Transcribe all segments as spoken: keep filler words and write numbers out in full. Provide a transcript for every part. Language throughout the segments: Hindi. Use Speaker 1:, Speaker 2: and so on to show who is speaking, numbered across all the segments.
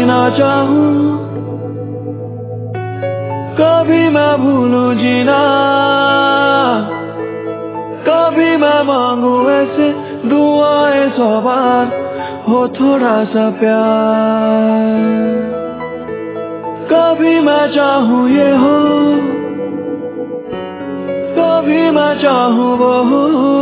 Speaker 1: जीना चाहूं, कभी मैं भूलूं जीना, कभी मैं मांगू ऐसे दुआएं सौ बार, हो थोड़ा सा प्यार। कभी मैं चाहूं ये हो, कभी मैं चाहूं वो हो,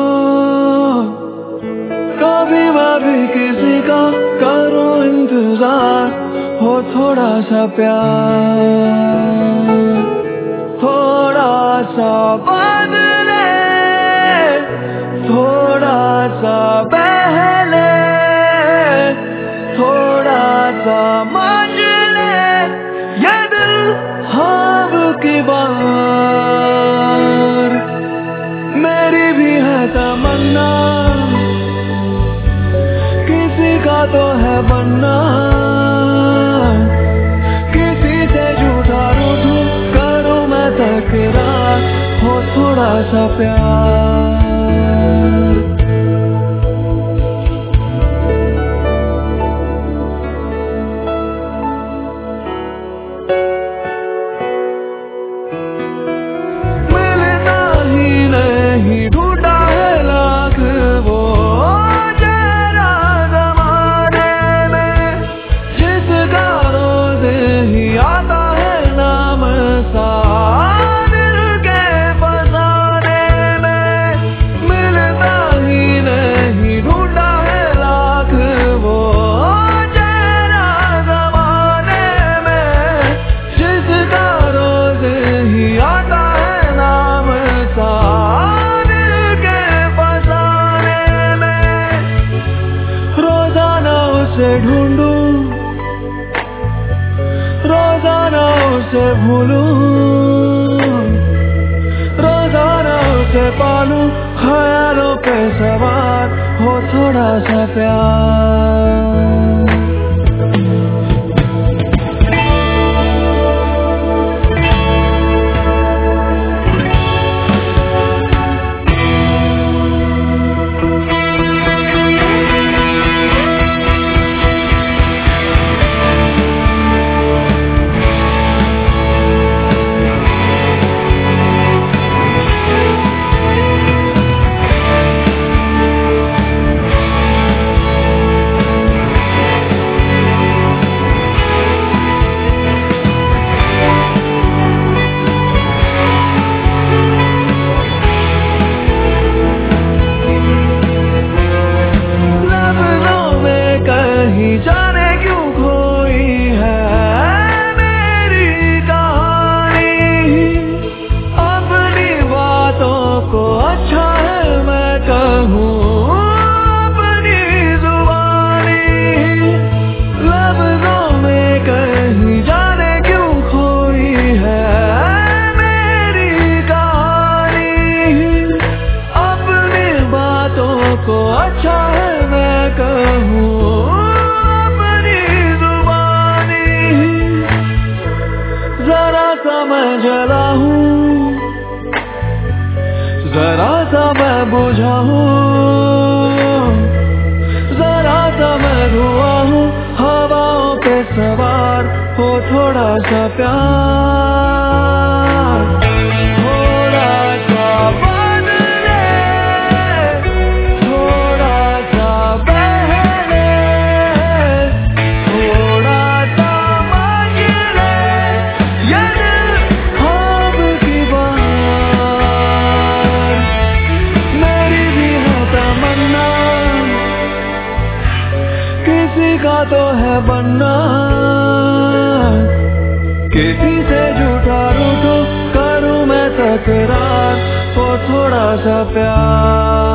Speaker 1: कभी मैं भी किसी का करूं इंतजार, हो थोड़ा सा प्यार। थोड़ा सा बदले, थोड़ा सा बहले, थोड़ा सा मचले ये दिल ख्वाब की बार। मेरी भी है तमन्ना, किसी का तो है बनना, किसी से झूठा रूठूं करूं मैं तकरार, हो थोड़ा सा प्यार। मिलता ही नहीं ढूंढा है लाख वो चेहरा ज़माने में, जिसका रोज़ ही आता है नाम सादिर के फसाने में। मिलता ही नहीं ढूंढा है लाख वो चेहरा ज़माने में, जिसका रोज़ ही आता है नाम सादिर के फसाने में। रोजाना उसे ढूंढूं, रोजाना उसे भूलूं, रोजाना उसे पालूं ख्यालों पे सवार, हो थोड़ा सा प्यार। कहीं जाने क्यों खोई है मेरी कहानी, अपनी बातों को अच्छा है मैं कहूँ अपनी जुबानी। लफ्जों में कहीं जाने क्यों खोई है मेरी कहानी, अपनी बातों को अच्छा है मैं कहूँ अपनी जुबानी। जरा सा मैं जला हूँ, जरा सा मैं बुझा हूँ, जरा सा मैं धुआं हूँ हवाओं पे सवार, हो थोड़ा सा प्यार। थोड़ा सा बदले, थोड़ा सा बहले, थोड़ा सा मचले ये दिल ख्वाब की बार। मेरी भी है तमन्ना, किसी का तो है बनना, किसी से झूठा रूठूं करूं मैं तकरार, हो थोड़ा सा प्यार।